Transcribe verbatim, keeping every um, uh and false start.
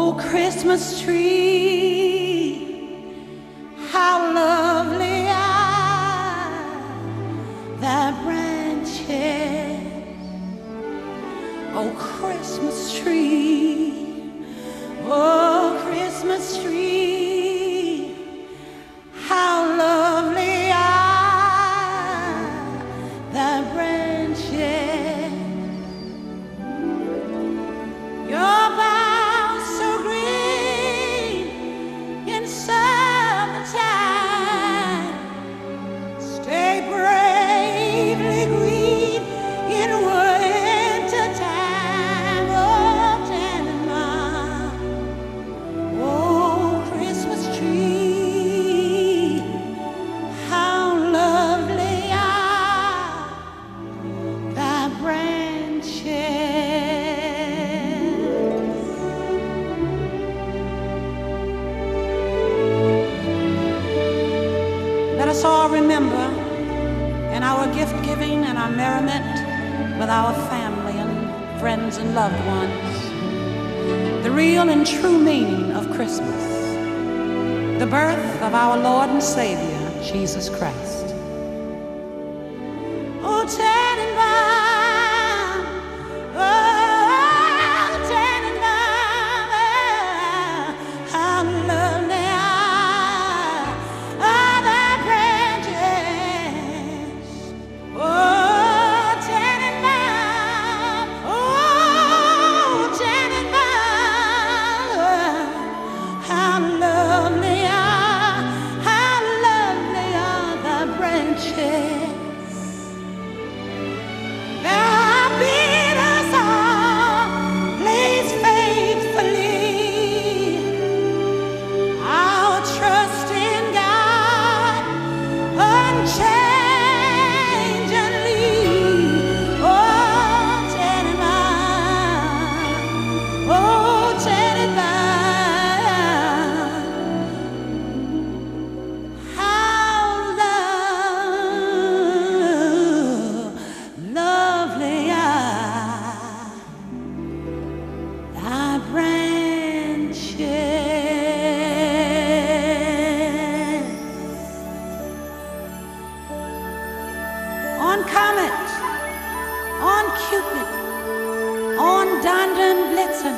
Christmas tree, how lovely are thy branches. Oh, Christmas tree, oh, Christmas tree, how lovely are thy branches. Your boughs so green in summertime, stay bravely green in wintertime. Oh, Tannenbaum, oh, Christmas tree, how lovely are thy branches. Let us all remember in our gift giving and our merriment with our family and friends and loved ones the real and true meaning of Christmas, the birth of our Lord and Savior, Jesus Christ. Oh, Tannenbaum, oh, Tannenbaum, how lovely are thy branches. Oh, Tannenbaum, oh, Tannenbaum, how lovely are, how lovely are thy branches. Thou bid us all place faithfully our trust in God unchangeably. Oh, Tannenbaum, oh, Tannenbaum, how love, lovely are thy branches. On Comet, on Cupid, on Donder and Blitzen,